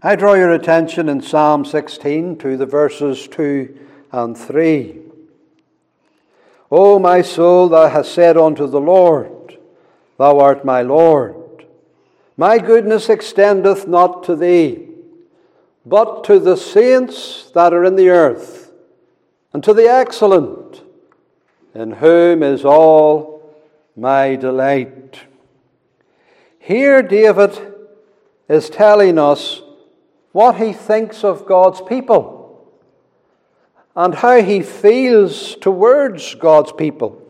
I draw your attention in Psalm 16 to the verses 2 and 3. O my soul, thou hast said unto the Lord, Thou art my Lord. My goodness extendeth not to thee, but to the saints that are in the earth, and to the excellent, in whom is all my delight. Here David is telling us what he thinks of God's people and how he feels towards God's people.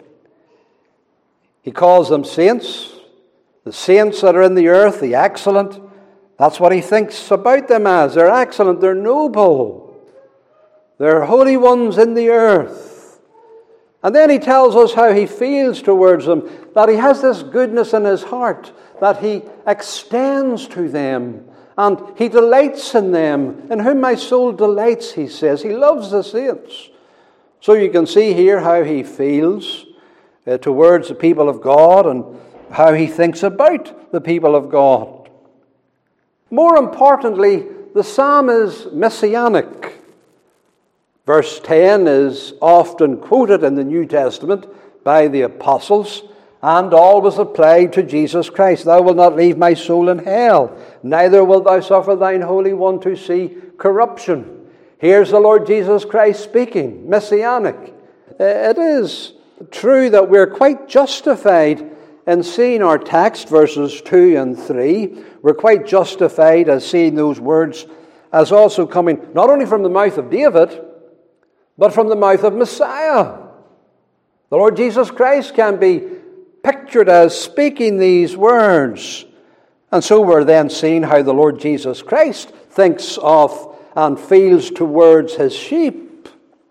He calls them saints, the saints that are in the earth, the excellent. That's what he thinks about them as. They're excellent, they're noble, they're holy ones in the earth. And then he tells us how he feels towards them, that he has this goodness in his heart, that he extends to them, and he delights in them. In whom my soul delights, he says. He loves the saints. So you can see here how he feels towards the people of God and how he thinks about the people of God. More importantly, the psalm is messianic. Verse 10 is often quoted in the New Testament by the apostles and always applied to Jesus Christ. Thou wilt not leave my soul in hell, neither wilt thou suffer thine Holy One to see corruption. Here's the Lord Jesus Christ speaking, messianic. It is true that we're quite justified in seeing our text, verses 2 and 3. We're quite justified as seeing those words as also coming not only from the mouth of David, but from the mouth of Messiah. The Lord Jesus Christ can be pictured as speaking these words. And so we're then seeing how the Lord Jesus Christ thinks of and feels towards his sheep.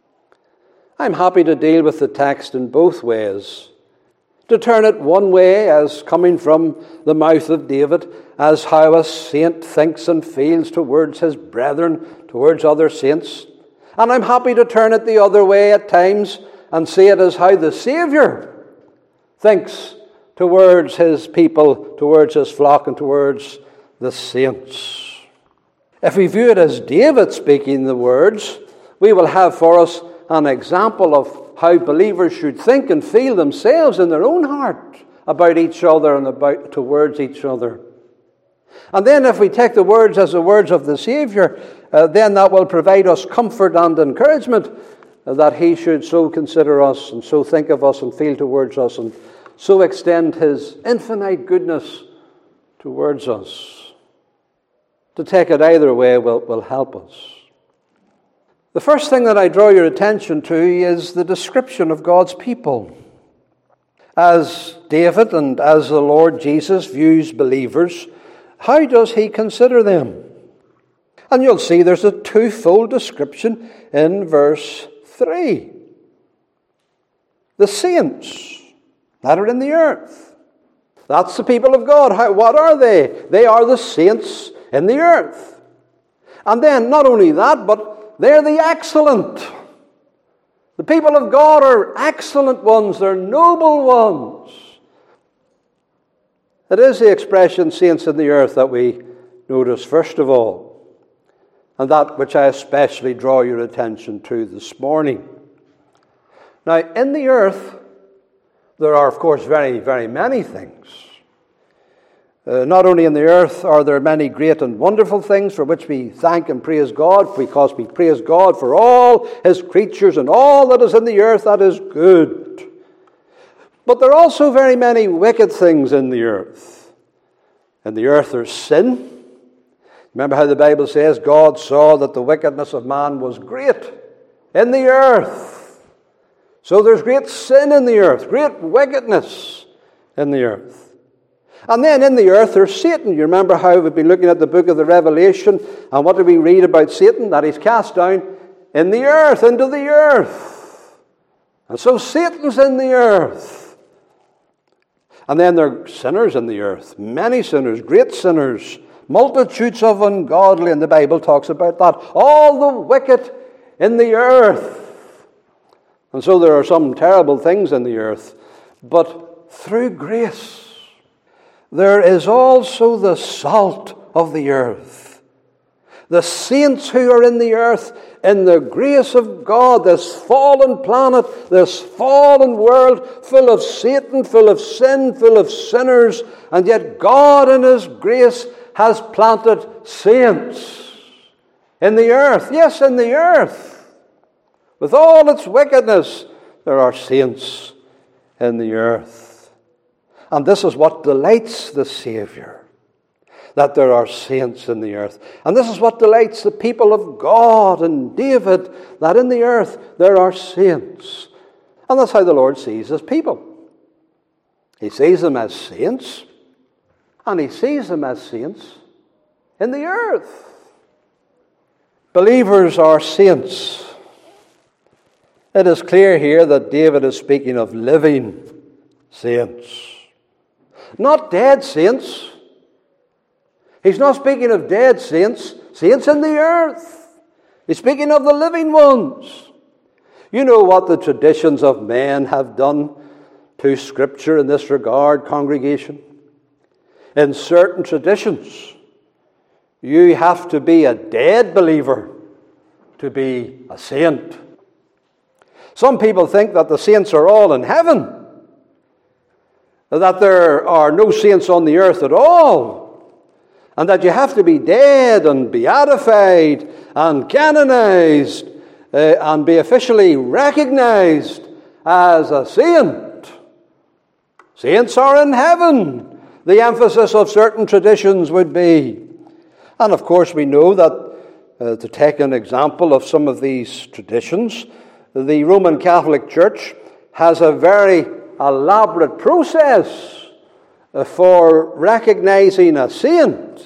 I'm happy to deal with the text in both ways. To turn it one way as coming from the mouth of David, as how a saint thinks and feels towards his brethren, towards other saints. And I'm happy to turn it the other way at times and see it as how the Saviour thinks towards his people, towards his flock, and towards the saints. If we view it as David speaking the words, we will have for us an example of how believers should think and feel themselves in their own heart about each other and about towards each other. And then if we take the words as the words of the Saviour, then that will provide us comfort and encouragement that he should so consider us and so think of us and feel towards us and so extend his infinite goodness towards us. To take it either way will help us. The first thing that I draw your attention to is the description of God's people. As David and as the Lord Jesus views believers, how does he consider them? And you'll see there's a twofold description in verse 3. The saints that are in the earth. That's the people of God. What are they? They are the saints in the earth. And then not only that, but they're the excellent. The people of God are excellent ones. They're noble ones. It is the expression saints in the earth that we notice first of all, and that which I especially draw your attention to this morning. Now, in the earth, there are, of course, very, very many things. Not only in the earth are there many great and wonderful things for which we thank and praise God, because we praise God for all his creatures and all that is in the earth that is good. But there are also very many wicked things in the earth. In the earth there's sin. Remember how the Bible says God saw that the wickedness of man was great in the earth. So there's great sin in the earth, great wickedness in the earth. And then in the earth there's Satan. You remember how we've been looking at the book of the Revelation, and what did we read about Satan? That he's cast down in the earth, into the earth. And so Satan's in the earth. And then there are sinners in the earth, many sinners, great sinners, multitudes of ungodly, and the Bible talks about that. All the wicked in the earth. And so there are some terrible things in the earth, but through grace, there is also the salt of the earth. The saints who are in the earth, in the grace of God, this fallen planet, this fallen world, full of Satan, full of sin, full of sinners, and yet God in His grace has planted saints in the earth. Yes, in the earth. With all its wickedness, there are saints in the earth. And this is what delights the Saviour, that there are saints in the earth. And this is what delights the people of God and David, that in the earth there are saints. And that's how the Lord sees His people. He sees them as saints, and He sees them as saints in the earth. Believers are saints. It is clear here that David is speaking of living saints, not dead saints. He's not speaking of dead saints, saints in the earth. He's speaking of the living ones. You know what the traditions of men have done to Scripture in this regard, congregation? In certain traditions, you have to be a dead believer to be a saint. Some people think that the saints are all in heaven, that there are no saints on the earth at all, and that you have to be dead and beatified and canonized and be officially recognized as a saint. Saints are in heaven, the emphasis of certain traditions would be. And of course we know that, to take an example of some of these traditions, the Roman Catholic Church has a very elaborate process for recognizing a saint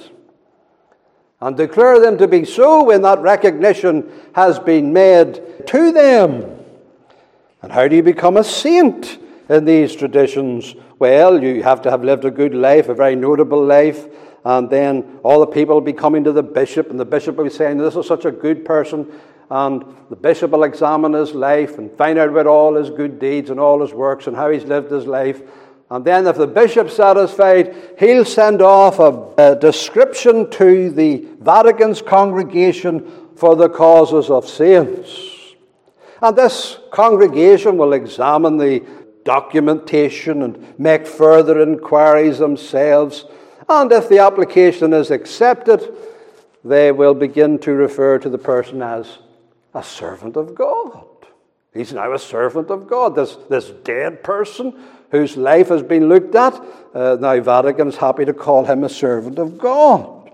and declare them to be so when that recognition has been made to them. And how do you become a saint in these traditions? Well, you have to have lived a good life, a very notable life, and then all the people will be coming to the bishop, and the bishop will be saying, this is such a good person, and the bishop will examine his life and find out about all his good deeds and all his works and how he's lived his life. And then if the bishop's satisfied, he'll send off a description to the Vatican's congregation for the causes of saints. And this congregation will examine the documentation and make further inquiries themselves. And if the application is accepted, they will begin to refer to the person as a servant of God. He's now a servant of God. This dead person whose life has been looked at, now Vatican's happy to call him a servant of God.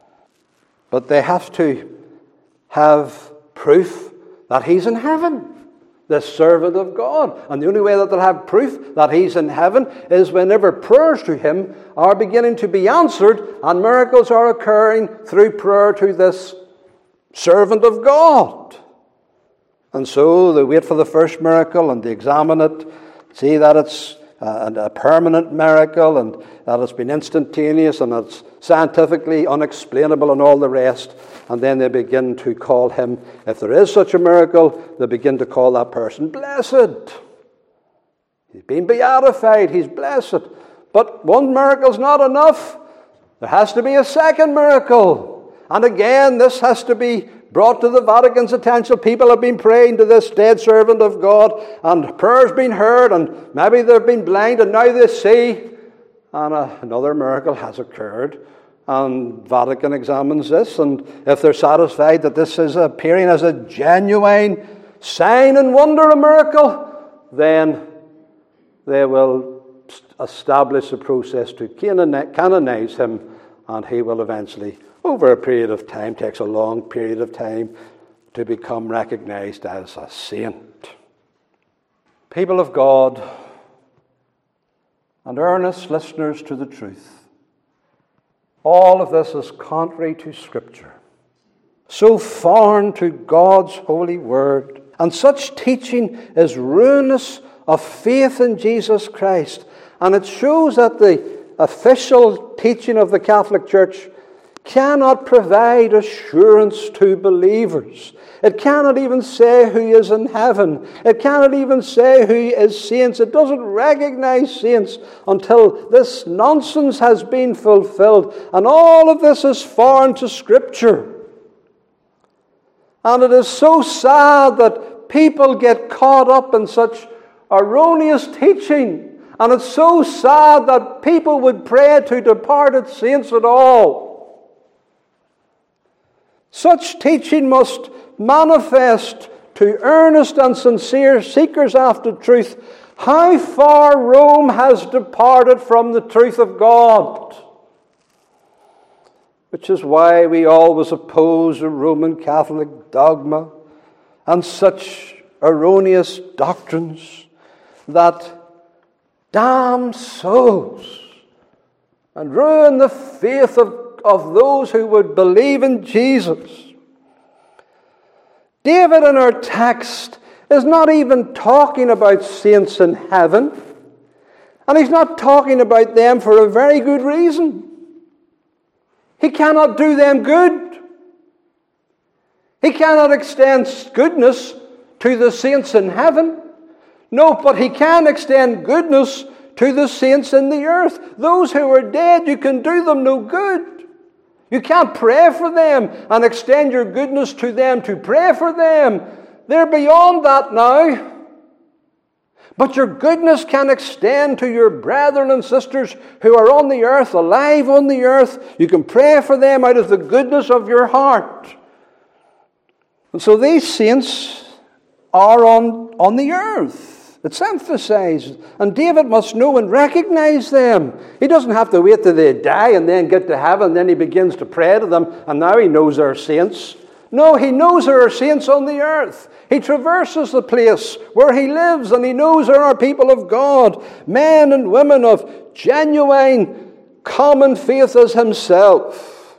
But they have to have proof that he's in heaven, this servant of God. And the only way that they'll have proof that he's in heaven is whenever prayers to him are beginning to be answered and miracles are occurring through prayer to this servant of God. And so they wait for the first miracle and they examine it, see that it's a permanent miracle and that it's been instantaneous and it's scientifically unexplainable and all the rest. And then they begin to call him, if there is such a miracle, they begin to call that person blessed. He's been beatified, he's blessed. But one miracle's not enough. There has to be a second miracle. And again, this has to be brought to the Vatican's attention. People have been praying to this dead servant of God, and prayers been heard, and maybe they've been blind, and now they see, and another miracle has occurred. And Vatican examines this, and if they're satisfied that this is appearing as a genuine sign and wonder, a miracle, then they will establish a process to canonize him, and he will eventually, over a period of time, takes a long period of time, to become recognized as a saint. People of God, and earnest listeners to the truth, all of this is contrary to Scripture, so foreign to God's holy word, and such teaching is ruinous of faith in Jesus Christ. And it shows that the official teaching of the Catholic Church cannot provide assurance to believers. It cannot even say who is in heaven. It cannot even say who is saints. It doesn't recognize saints until this nonsense has been fulfilled. And all of this is foreign to Scripture. And it is so sad that people get caught up in such erroneous teaching. And it's so sad that people would pray to departed saints at all. Such teaching must manifest to earnest and sincere seekers after truth how far Rome has departed from the truth of God. Which is why we always oppose the Roman Catholic dogma and such erroneous doctrines that damn souls and ruin the faith of those who would believe in Jesus. David in our text is not even talking about saints in heaven, and he's not talking about them for a very good reason. He cannot do them good. He cannot extend goodness to the saints in heaven. No, but he can extend goodness to the saints in the earth. Those who are dead, you can do them no good. You can't pray for them and extend your goodness to them to pray for them. They're beyond that now. But your goodness can extend to your brethren and sisters who are on the earth, alive on the earth. You can pray for them out of the goodness of your heart. And so these saints are on the earth. It's emphasized. And David must know and recognize them. He doesn't have to wait till they die and then get to heaven and then he begins to pray to them and now he knows they're saints. No, he knows there are saints on the earth. He traverses the place where he lives and he knows there are people of God, men and women of genuine common faith as himself.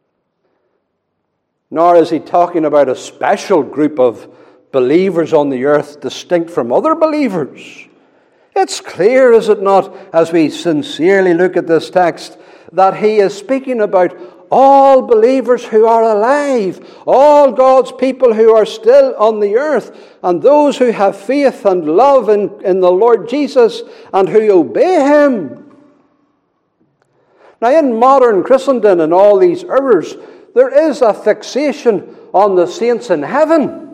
Nor is he talking about a special group of believers on the earth distinct from other believers. It's clear, is it not, as we sincerely look at this text, that he is speaking about all believers who are alive, all God's people who are still on the earth, and those who have faith and love in the Lord Jesus and who obey him. Now, in modern Christendom and all these errors, there is a fixation on the saints in heaven,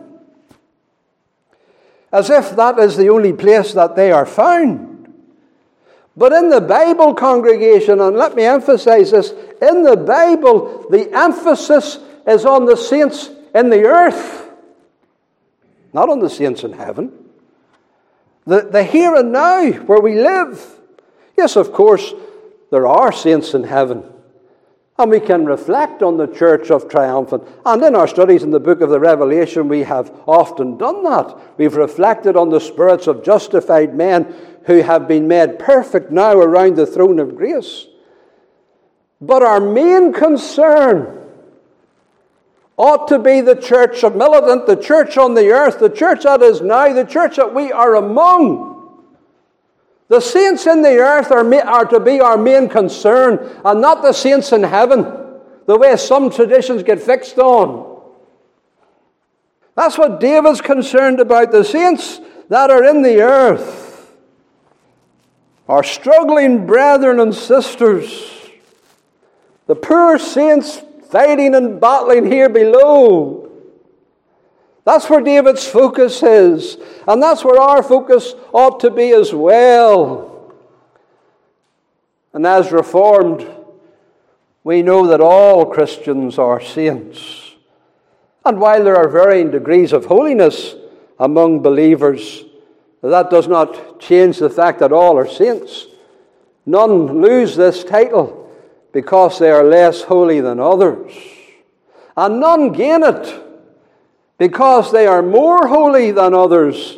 as if that is the only place that they are found. But in the Bible, congregation, and let me emphasize this, in the Bible, the emphasis is on the saints in the earth, not on the saints in heaven. The here and now, where we live. Yes, of course, there are saints in heaven. And we can reflect on the church of triumphant. And in our studies in the book of the Revelation, we have often done that. We've reflected on the spirits of justified men who have been made perfect now around the throne of grace. But our main concern ought to be the church of militant, the church on the earth, the church that is now, the church that we are among. The saints in the earth are to be our main concern, and not the saints in heaven, the way some traditions get fixed on. That's what David's concerned about, the saints that are in the earth. Our struggling brethren and sisters, the poor saints fighting and battling here below. That's where David's focus is, and that's where our focus ought to be as well. And as Reformed, we know that all Christians are saints. And while there are varying degrees of holiness among believers, that does not change the fact that all are saints. None lose this title because they are less holy than others. And none gain it because they are more holy than others.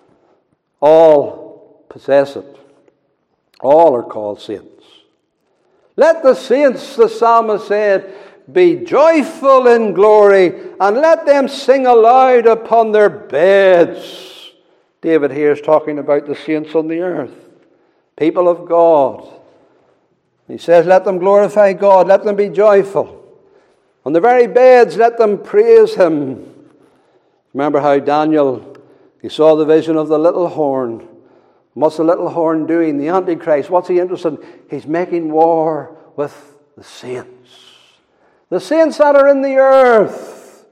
All possess it. All are called saints. Let the saints, the psalmist said, be joyful in glory, and let them sing aloud upon their beds. David here is talking about the saints on the earth, people of God. He says, let them glorify God, let them be joyful. On the very beds, let them praise him. Remember how Daniel, he saw the vision of the little horn. What's the little horn doing? The Antichrist, what's he interested in? He's making war with the saints. The saints that are in the earth.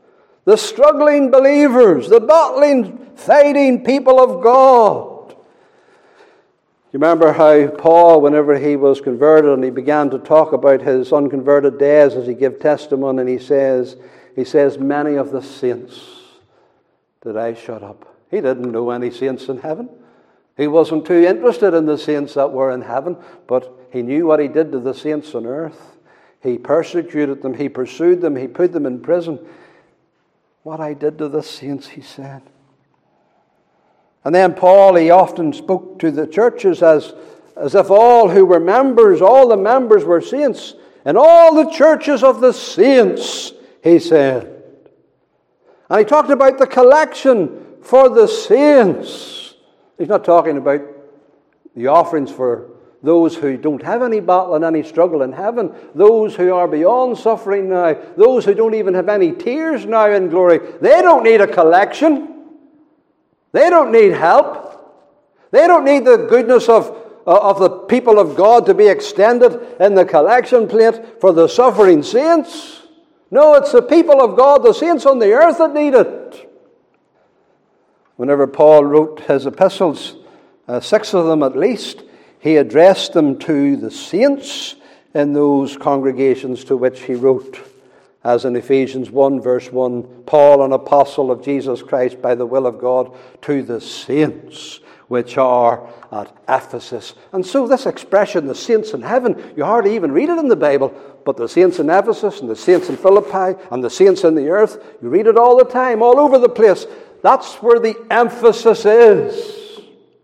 the struggling believers, the battling, fighting people of God. You remember how Paul, whenever he was converted and he began to talk about his unconverted days as he gave testimony, and he says, many of the saints did I shut up. He didn't know any saints in heaven. He wasn't too interested in the saints that were in heaven, but he knew what he did to the saints on earth. He persecuted them, he pursued them, he put them in prison. What I did to the saints, he said. And then Paul, he often spoke to the churches as if all who were members, all the members were saints. And all the churches of the saints, he said. And he talked about the collection for the saints. He's not talking about the offerings for those who don't have any battle and any struggle in heaven, those who are beyond suffering now, those who don't even have any tears now in glory. They don't need a collection. They don't need help. They don't need the goodness of the people of God to be extended in the collection plate for the suffering saints. No, it's the people of God, the saints on the earth that need it. Whenever Paul wrote his epistles, 6 of them at least, he addressed them to the saints in those congregations to which he wrote. As in Ephesians 1 verse 1, Paul, an apostle of Jesus Christ by the will of God, to the saints which are at Ephesus. And so this expression, the saints in heaven, you hardly even read it in the Bible, but the saints in Ephesus and the saints in Philippi and the saints in the earth, you read it all the time, all over the place. That's where the emphasis is.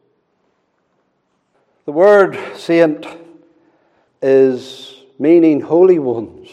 The word saint is meaning holy ones.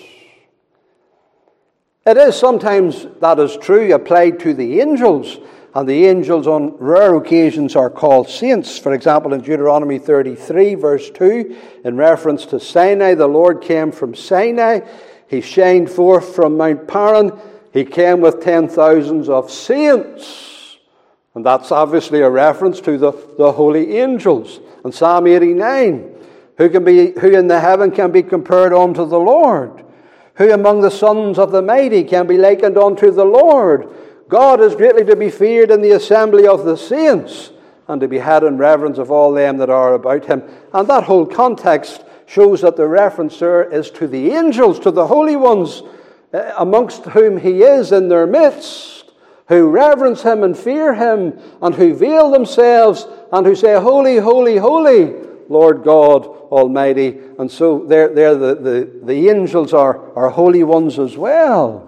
It is sometimes, that is true, applied to the angels, and the angels on rare occasions are called saints. For example, in Deuteronomy 33 verse 2, in reference to Sinai, the Lord came from Sinai, he shined forth from Mount Paran, he came with 10,000s of saints. And that's obviously a reference to the holy angels. And Psalm 89, who in the heaven can be compared unto the Lord? Who among the sons of the mighty can be likened unto the Lord? God is greatly to be feared in the assembly of the saints, and to be had in reverence of all them that are about him. And that whole context shows that the reference there is to the angels, to the holy ones, amongst whom he is in their midst, who reverence him and fear him, and who veil themselves, and who say, Holy, holy, holy, Lord God Almighty. And so the angels are holy ones as well.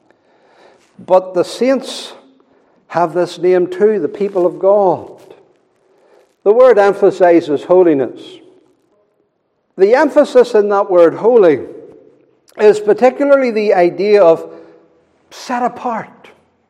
But the saints have this name too, the people of God. The word emphasizes holiness. The emphasis in that word holy is particularly the idea of set apart,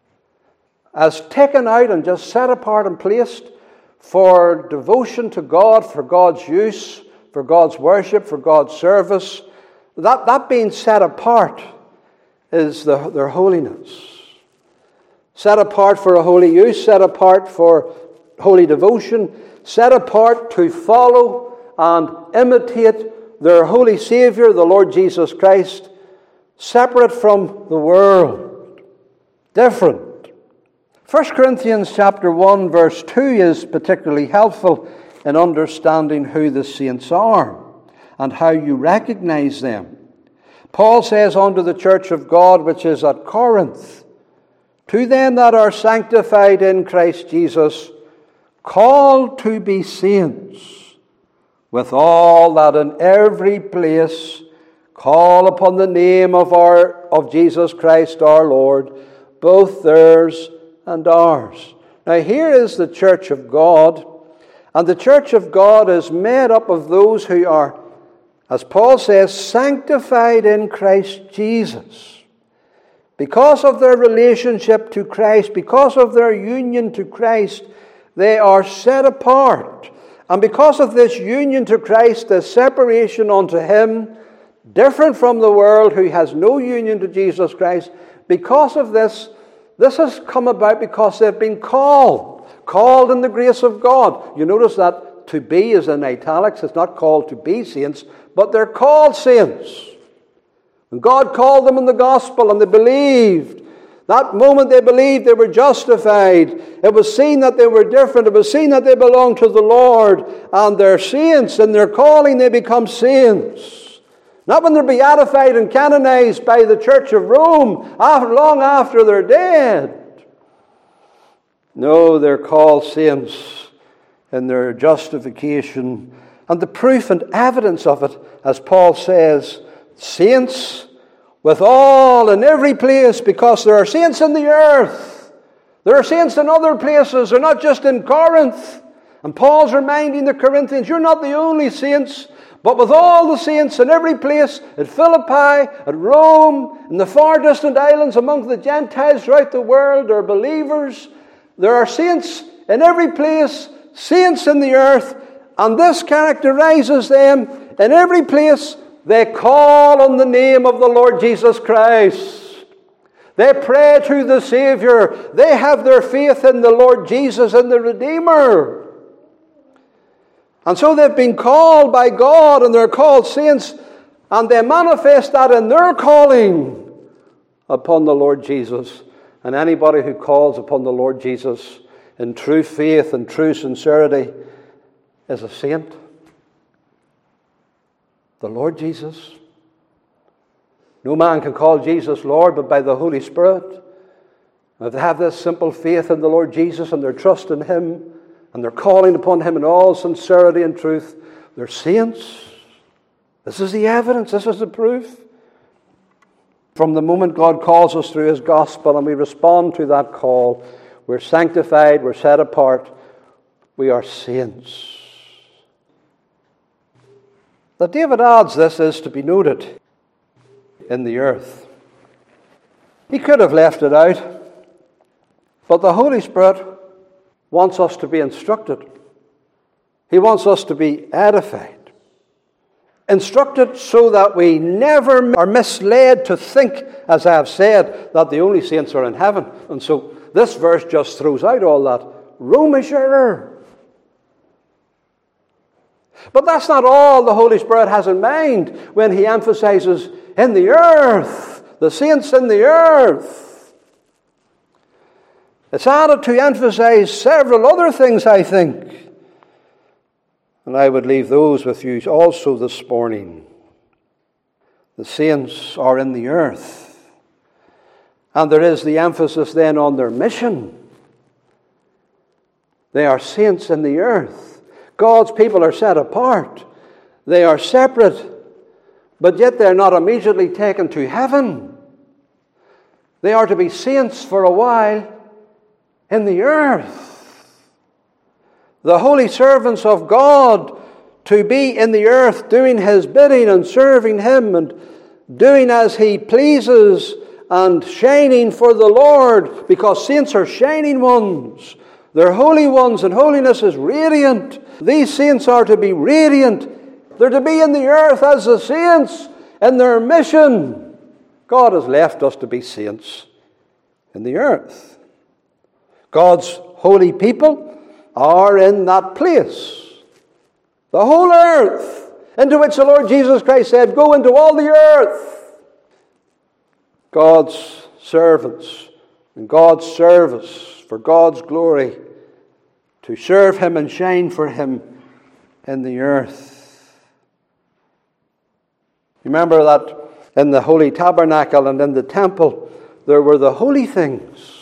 as taken out and just set apart and placed for devotion to God, for God's use, for God's worship, for God's service. That being set apart is their holiness. Set apart for a holy use, set apart for holy devotion, set apart to follow and imitate their holy Savior, the Lord Jesus Christ, separate from the world, different. 1 Corinthians chapter 1 verse 2 is particularly helpful in understanding who the saints are and how you recognize them. Paul says unto the church of God which is at Corinth, to them that are sanctified in Christ Jesus, called to be saints, with all that in every place call upon the name of Jesus Christ our Lord, both theirs and ours. Now here is the church of God, and the church of God is made up of those who are, as Paul says, sanctified in Christ Jesus. Because of their relationship to Christ, because of their union to Christ, they are set apart. And because of this union to Christ, the separation unto him, different from the world who has no union to Jesus Christ, because of this has come about because they've been called in the grace of God. You notice that to be is in italics. It's not called to be saints, but they're called saints. And God called them in the gospel and they believed. That moment they believed they were justified. It was seen that they were different. It was seen that they belonged to the Lord. And they're saints. In their calling they become saints. Not when they're beatified and canonized by the Church of Rome long after they're dead. No, they're called saints in their justification. And the proof and evidence of it, as Paul says, saints with all in every place, because there are saints in the earth. There are saints in other places. They're not just in Corinth. And Paul's reminding the Corinthians, you're not the only saints, but with all the saints in every place, at Philippi, at Rome, in the far distant islands among the Gentiles throughout the world, there are believers. There are saints in every place, saints in the earth, and this characterizes them in every place. They call on the name of the Lord Jesus Christ. They pray to the Savior. They have their faith in the Lord Jesus and the Redeemer. And so they've been called by God, and they're called saints, and they manifest that in their calling upon the Lord Jesus. And anybody who calls upon the Lord Jesus in true faith and true sincerity is a saint. The Lord Jesus. No man can call Jesus Lord but by the Holy Spirit. And if they have this simple faith in the Lord Jesus and their trust in Him and they're calling upon Him in all sincerity and truth, they're saints. This is the evidence. This is the proof. From the moment God calls us through His gospel and we respond to that call, we're sanctified, we're set apart, we are saints. That David adds this is to be noted in the earth. He could have left it out, but the Holy Spirit wants us to be instructed. He wants us to be edified. Instructed so that we never are misled to think, as I have said, that the only saints are in heaven. And so this verse just throws out all that Romish error. But that's not all the Holy Spirit has in mind when He emphasizes in the earth, the saints in the earth. It's added to emphasize several other things, I think. And I would leave those with you also this morning. The saints are in the earth. And there is the emphasis then on their mission. They are saints in the earth. God's people are set apart. They are separate, but yet they're not immediately taken to heaven. They are to be saints for a while in the earth. The holy servants of God to be in the earth doing His bidding and serving Him and doing as He pleases and shining for the Lord, because saints are shining ones. They're holy ones, and holiness is radiant. These saints are to be radiant. They're to be in the earth as the saints in their mission. God has left us to be saints in the earth. God's holy people are in that place. The whole earth, into which the Lord Jesus Christ said, go into all the earth. God's servants in God's service for God's glory, to serve Him and shine for Him in the earth. Remember that in the holy tabernacle and in the temple, there were the holy things.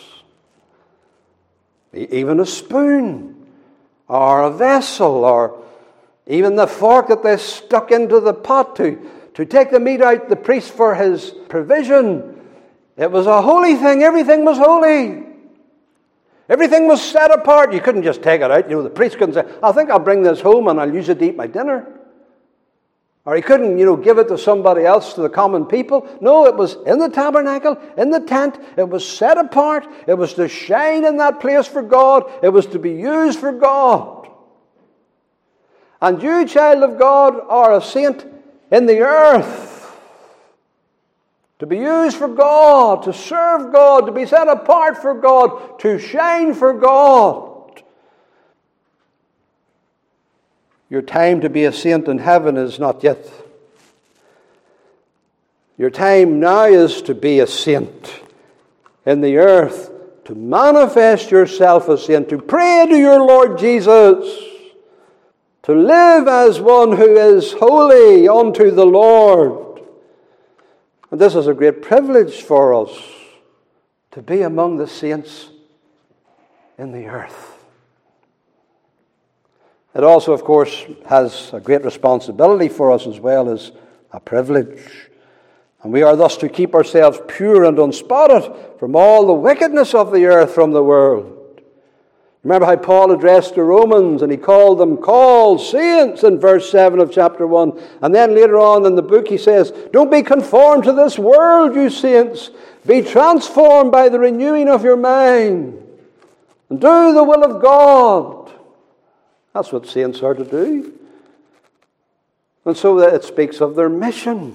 Even a spoon, or a vessel, or even the fork that they stuck into the pot to take the meat out, the priest for his provision. It was a holy thing. Everything was holy. Everything was set apart. You couldn't just take it out. The priest couldn't say, I think I'll bring this home and I'll use it to eat my dinner. Or he couldn't, give it to somebody else, to the common people. No, it was in the tabernacle, in the tent. It was set apart. It was to shine in that place for God. It was to be used for God. And you, child of God, are a saint in the earth. To be used for God, to serve God, to be set apart for God, to shine for God. Your time to be a saint in heaven is not yet. Your time now is to be a saint in the earth to manifest yourself as saint, to pray to your Lord Jesus, to live as one who is holy unto the Lord. And this is a great privilege for us, to be among the saints in the earth. It also, of course, has a great responsibility for us as well as a privilege. And we are thus to keep ourselves pure and unspotted from all the wickedness of the earth, from the world. Remember how Paul addressed the Romans, and he called them called saints in verse 7 of chapter 1. And then later on in the book he says, don't be conformed to this world, you saints. Be transformed by the renewing of your mind, and do the will of God. That's what saints are to do. And so that it speaks of their mission.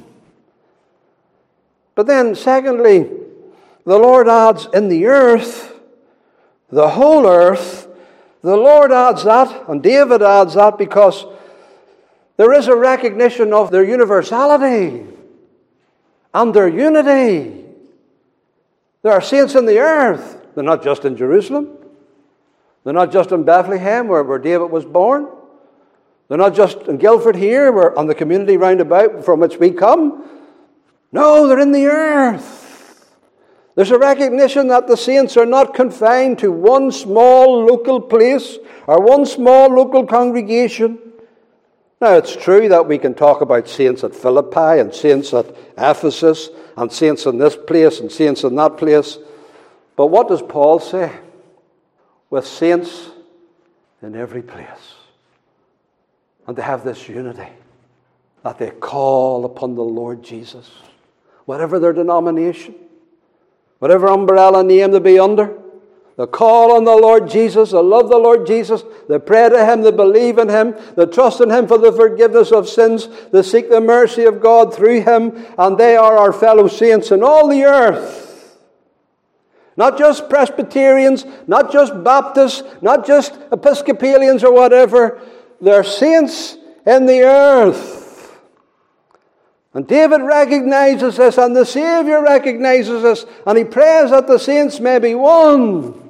But then, secondly, the Lord adds in the earth, the whole earth. The Lord adds that, and David adds that, because there is a recognition of their universality and their unity. There are saints in the earth. They're not just in Jerusalem. They're not just in Bethlehem, where David was born. They're not just in Guildford here, on the community round about from which we come. No, they're in the earth. There's a recognition that the saints are not confined to one small local place or one small local congregation. Now, it's true that we can talk about saints at Philippi and saints at Ephesus and saints in this place and saints in that place. But what does Paul say? With saints in every place. And they have this unity, that they call upon the Lord Jesus. Whatever their denomination, whatever umbrella name they be under, they call on the Lord Jesus, they love the Lord Jesus, they pray to Him, they believe in Him, they trust in Him for the forgiveness of sins, they seek the mercy of God through Him, and they are our fellow saints in all the earth. Not just Presbyterians, not just Baptists, not just Episcopalians or whatever. They're saints in the earth. And David recognizes this, and the Savior recognizes this, and he prays that the saints may be one.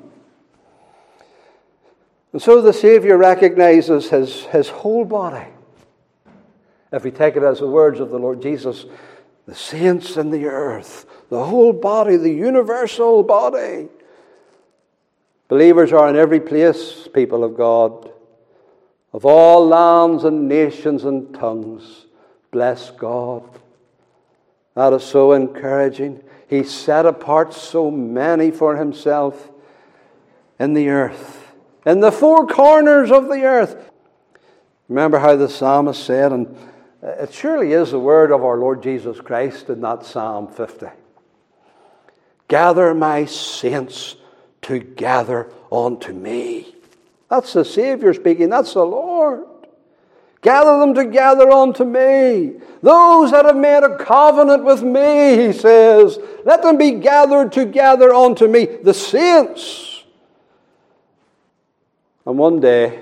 And so the Savior recognizes his whole body. If we take it as the words of the Lord Jesus, the saints in the earth, the whole body, the universal body. Believers are in every place, people of God, of all lands and nations and tongues. Bless God. That is so encouraging. He set apart so many for Himself in the earth, in the four corners of the earth. Remember how the psalmist said, and it surely is the word of our Lord Jesus Christ in that Psalm 50. Gather my saints together unto me. That's the Savior speaking. That's the Lord. Gather them together unto me. Those that have made a covenant with me, He says, let them be gathered together unto me. The saints. And one day,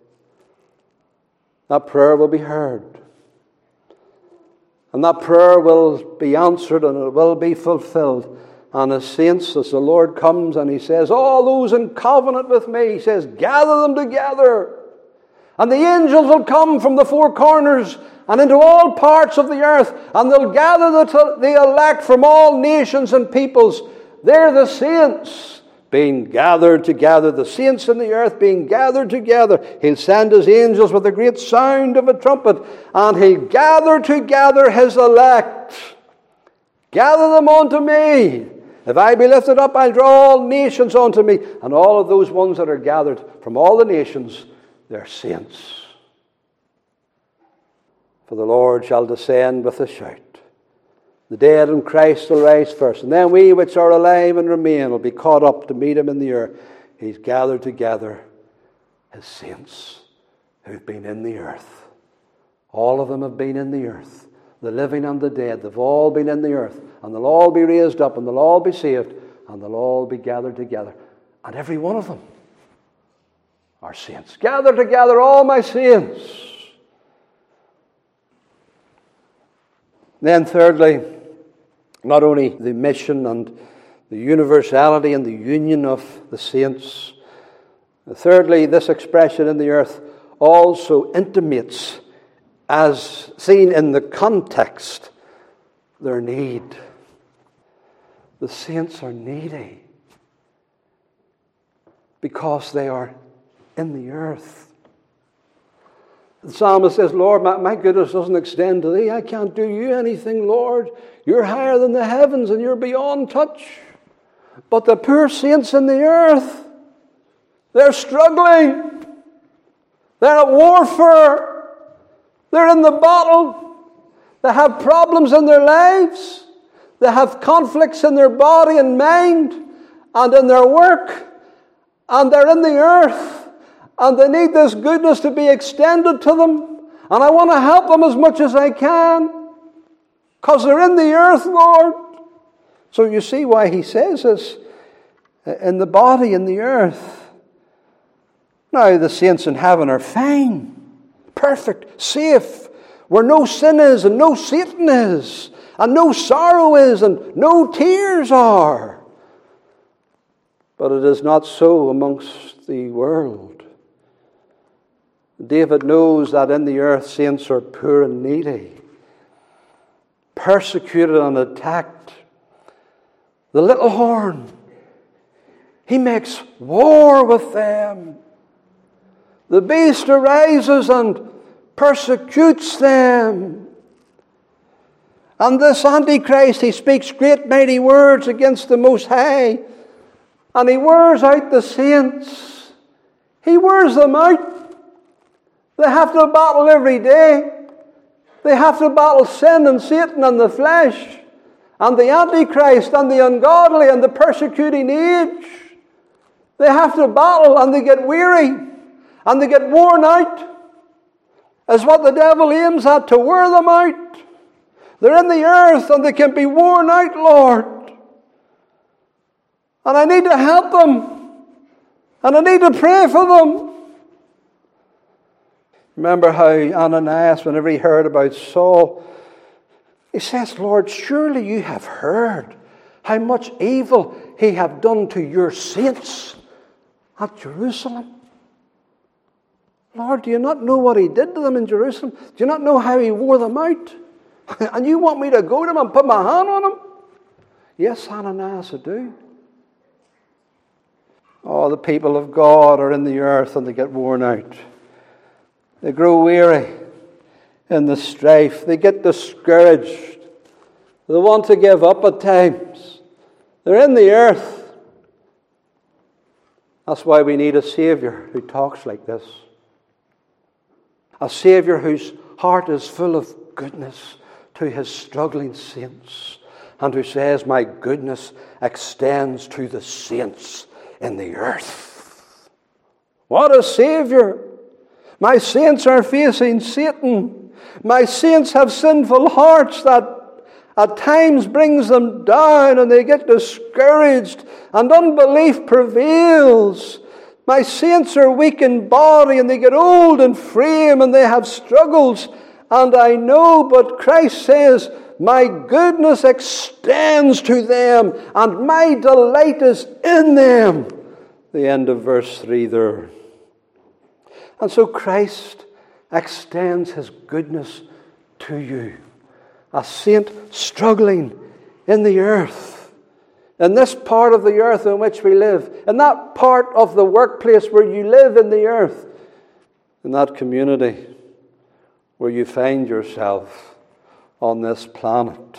that prayer will be heard. And that prayer will be answered and it will be fulfilled. And as saints, as the Lord comes and He says, all those in covenant with me, He says, gather them together. And the angels will come from the four corners and into all parts of the earth, and they'll gather the elect from all nations and peoples. They're the saints being gathered together, the saints in the earth being gathered together. He'll send His angels with a great sound of a trumpet, and He'll gather together His elect. Gather them unto me. If I be lifted up, I'll draw all nations unto me. And all of those ones that are gathered from all the nations, they're saints. For the Lord shall descend with a shout. The dead in Christ will rise first. And then we which are alive and remain will be caught up to meet Him in the air. He's gathered together His saints who've been in the earth. All of them have been in the earth. The living and the dead, they've all been in the earth. And they'll all be raised up, and they'll all be saved, and they'll all be gathered together. And every one of them are saints. Gather together all my saints. Then thirdly, not only the mission and the universality and the union of the saints. Thirdly, this expression in the earth also intimates, as seen in the context, their need. The saints are needy because they are in the earth. The psalmist says, Lord, my goodness doesn't extend to thee. I can't do you anything, Lord. You're higher than the heavens and you're beyond touch. But the poor saints in the earth, they're struggling. They're at warfare. They're in the battle. They have problems in their lives. They have conflicts in their body and mind and in their work. And they're in the earth. And they need this goodness to be extended to them. And I want to help them as much as I can. Because they're in the earth, Lord. So you see why he says this. In the body, in the earth. Now the saints in heaven are fine. Perfect. Safe. Where no sin is and no Satan is. And no sorrow is and no tears are. But it is not so amongst the world. David knows that in the earth saints are poor and needy, persecuted and attacked. The little horn, he makes war with them. The beast arises and persecutes them. And this Antichrist, he speaks great mighty words against the Most High. And he wears out the saints. He wears them out. They have to battle every day. They have to battle sin and Satan and the flesh and the Antichrist and the ungodly and the persecuting age. They have to battle and they get weary and they get worn out. Is what the devil aims at, to wear them out. They're in the earth and they can be worn out, Lord. And I need to help them. And I need to pray for them. Remember how Ananias, whenever he heard about Saul, he says, Lord, surely you have heard how much evil he have done to your saints at Jerusalem. Lord, do you not know what he did to them in Jerusalem? Do you not know how he wore them out? And you want me to go to them and put my hand on them? Yes, Ananias, I do. Oh, the people of God are in the earth and they get worn out. They grow weary in the strife. They get discouraged. They want to give up at times. They're in the earth. That's why we need a Savior who talks like this. A Savior whose heart is full of goodness to his struggling saints. And who says, my goodness extends to the saints in the earth. What a Savior! My saints are facing Satan. My saints have sinful hearts that at times brings them down and they get discouraged and unbelief prevails. My saints are weak in body and they get old in frame and they have struggles. And I know, but Christ says, my goodness extends to them and my delight is in them. The end of verse 3 there. And so Christ extends his goodness to you. A saint struggling in the earth. In this part of the earth in which we live. In that part of the workplace where you live in the earth. In that community where you find yourself on this planet.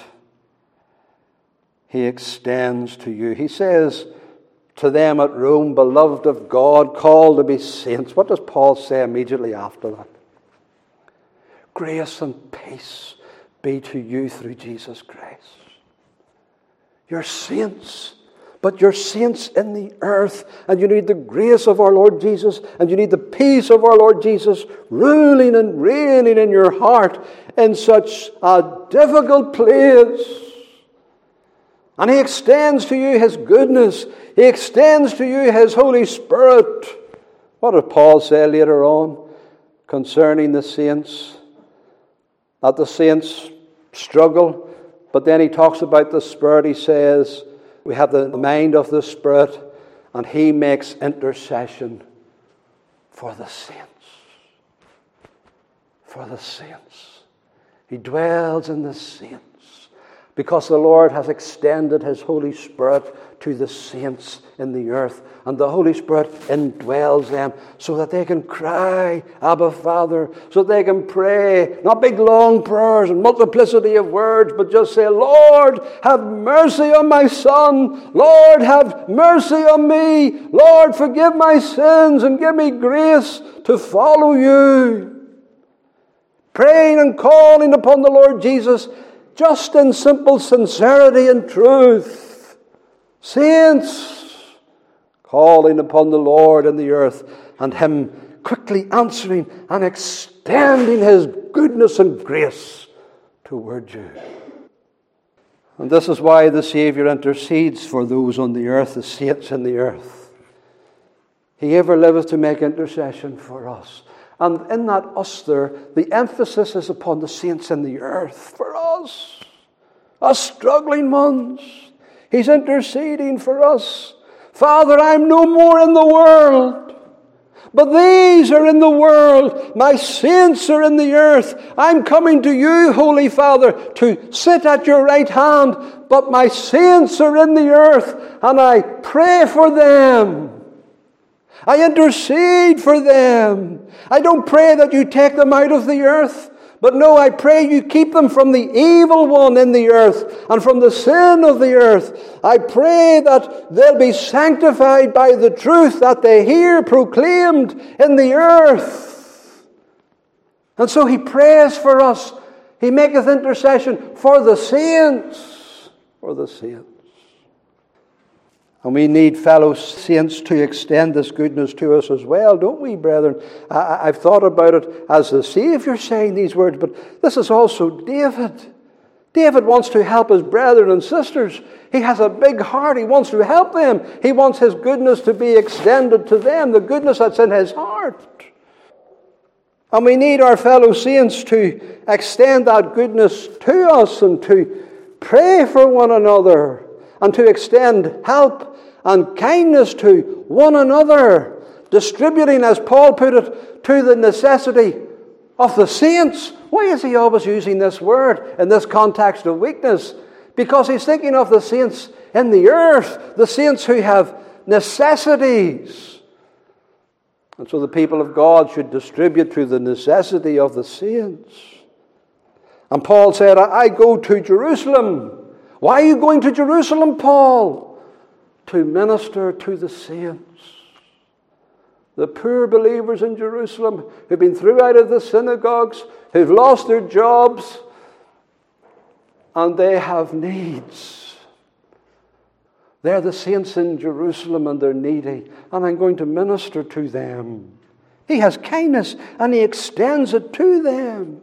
He extends to you. He says to them at Rome, beloved of God, called to be saints. What does Paul say immediately after that? Grace and peace be to you through Jesus Christ. You're saints, but you're saints in the earth, and you need the grace of our Lord Jesus, and you need the peace of our Lord Jesus ruling and reigning in your heart in such a difficult place. And he extends to you his goodness. He extends to you his Holy Spirit. What did Paul say later on concerning the saints? That the saints struggle, but then he talks about the Spirit. He says, We have the mind of the Spirit, and He makes intercession for the saints. For the saints. He dwells in the saints because the Lord has extended His Holy Spirit to the saints in the earth. And the Holy Spirit indwells them so that they can cry, Abba, Father, so they can pray, not big long prayers and multiplicity of words, but just say, Lord, have mercy on my son. Lord, have mercy on me. Lord, forgive my sins and give me grace to follow you. Praying and calling upon the Lord Jesus just in simple sincerity and truth. Saints, calling upon the Lord in the earth, and Him quickly answering and extending His goodness and grace toward you. And this is why the Saviour intercedes for those on the earth, the saints in the earth. He ever liveth to make intercession for us. And in that us there, the emphasis is upon the saints in the earth, for us struggling ones. He's interceding for us. Father, I'm no more in the world, but these are in the world. My saints are in the earth. I'm coming to you, Holy Father, to sit at your right hand, but my saints are in the earth, and I pray for them. I intercede for them. I don't pray that you take them out of the earth, but no, I pray you keep them from the evil one in the earth and from the sin of the earth. I pray that they'll be sanctified by the truth that they hear proclaimed in the earth. And so He prays for us. He maketh intercession for the saints. For the saints. And we need fellow saints to extend this goodness to us as well, don't we, brethren? I've thought about it as the Saviour saying these words, but this is also David. David wants to help his brethren and sisters. He has a big heart. He wants to help them. He wants His goodness to be extended to them, the goodness that's in his heart. And we need our fellow saints to extend that goodness to us and to pray for one another and to extend help and kindness to one another, distributing, as Paul put it, to the necessity of the saints. Why is he always using this word in this context of weakness? Because he's thinking of the saints in the earth, the saints who have necessities. And so the people of God should distribute to the necessity of the saints. And Paul said, I go to Jerusalem. Why are you going to Jerusalem, Paul? To minister to the saints. The poor believers in Jerusalem who've been thrown out of the synagogues, who've lost their jobs, and they have needs. They're the saints in Jerusalem and they're needy, and I'm going to minister to them. He has kindness and He extends it to them.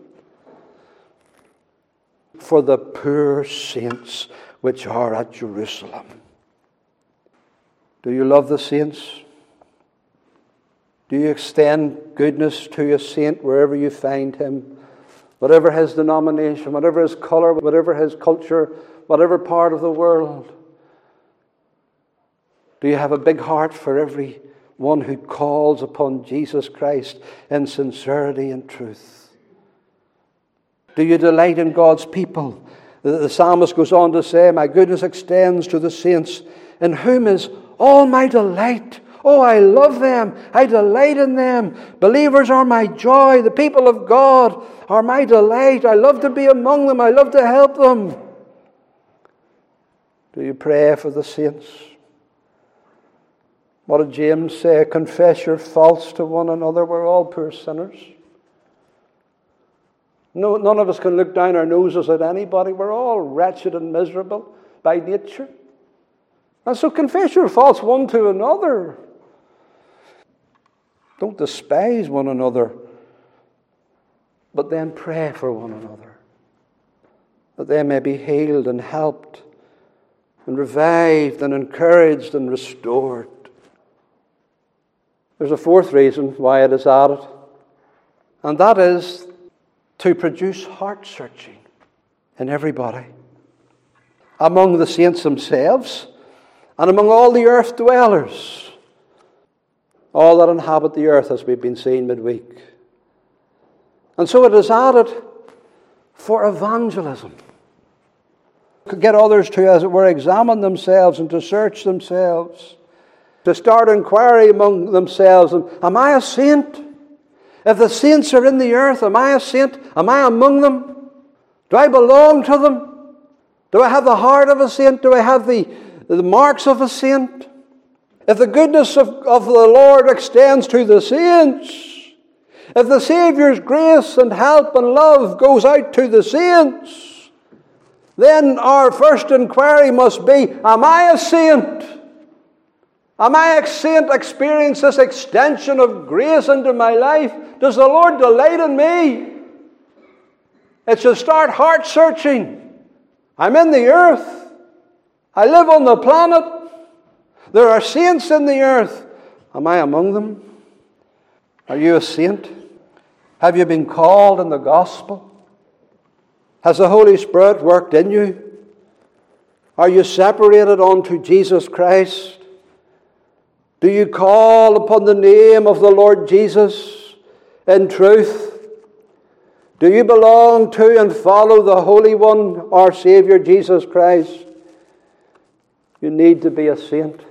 For the poor saints which are at Jerusalem. Do you love the saints? Do you extend goodness to a saint wherever you find him? Whatever his denomination, whatever his colour, whatever his culture, whatever part of the world. Do you have a big heart for every one who calls upon Jesus Christ in sincerity and truth? Do you delight in God's people? The psalmist goes on to say, my goodness extends to the saints, in whom is all my delight. Oh, I love them. I delight in them. Believers are my joy. The people of God are my delight. I love to be among them. I love to help them. Do you pray for the saints? What did James say? Confess your faults to one another. We're all poor sinners. No, none of us can look down our noses at anybody. We're all wretched and miserable by nature. And so confess your faults one to another. Don't despise one another, but then pray for one another, that they may be healed and helped and revived and encouraged and restored. There's a fourth reason why it is added, and that is to produce heart searching in everybody. Among the saints themselves, and among all the earth dwellers, all that inhabit the earth, as we've been seeing midweek. And so it is added for evangelism. To get others to, as it were, examine themselves and to search themselves, to start inquiry among themselves. Am I a saint? If the saints are in the earth, am I a saint? Am I among them? Do I belong to them? Do I have the heart of a saint? Do I have the marks of a saint? If the goodness of the Lord extends to the saints, if the Saviour's grace and help and love goes out to the saints, then our first inquiry must be, am I a saint? Am I a saint experience this extension of grace into my life? Does the Lord delight in me? It should start heart searching. I'm in the earth. I live on the planet. There are saints in the earth. Am I among them? Are you a saint? Have you been called in the gospel? Has the Holy Spirit worked in you? Are you separated unto Jesus Christ? Do you call upon the name of the Lord Jesus in truth? Do you belong to and follow the Holy One, our Saviour Jesus Christ? You need to be a saint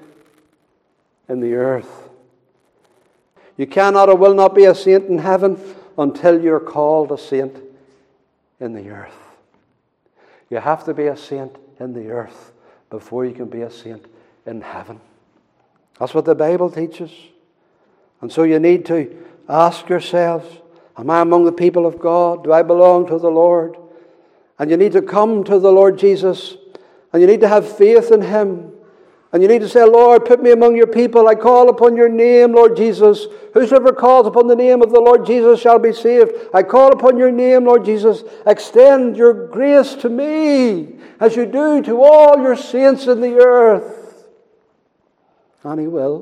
in the earth. You cannot or will not be a saint in heaven until you're called a saint in the earth. You have to be a saint in the earth before you can be a saint in heaven. That's what the Bible teaches. And so you need to ask yourselves, am I among the people of God? Do I belong to the Lord? And you need to come to the Lord Jesus, and you need to have faith in Him. And you need to say, Lord, put me among your people. I call upon your name, Lord Jesus. Whosoever calls upon the name of the Lord Jesus shall be saved. I call upon your name, Lord Jesus. Extend your grace to me as you do to all your saints in the earth. And He will.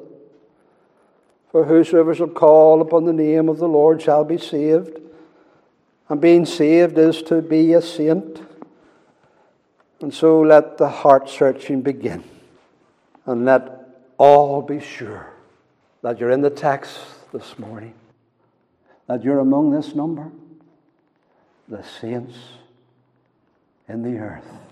For whosoever shall call upon the name of the Lord shall be saved. And being saved is to be a saint. And so let the heart searching begin. And let all be sure that you're in the text this morning, that you're among this number, the saints in the earth.